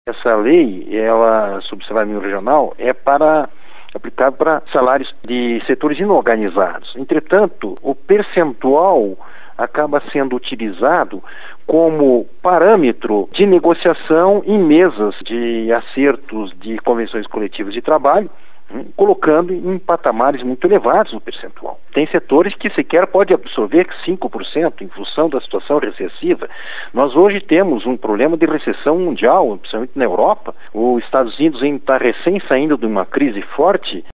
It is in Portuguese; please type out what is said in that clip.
Essa lei, sobre salário mínimo regional, aplicado para salários de setores inorganizados. Entretanto, o percentual acaba sendo utilizado como parâmetro de negociação em mesas de acertos de convenções coletivas de trabalho, colocando em patamares muito elevados o percentual. Tem setores que sequer pode absorver 5% em função da situação recessiva. Nós hoje temos um problema de recessão mundial, principalmente na Europa. Os Estados Unidos ainda está recém saindo de uma crise forte.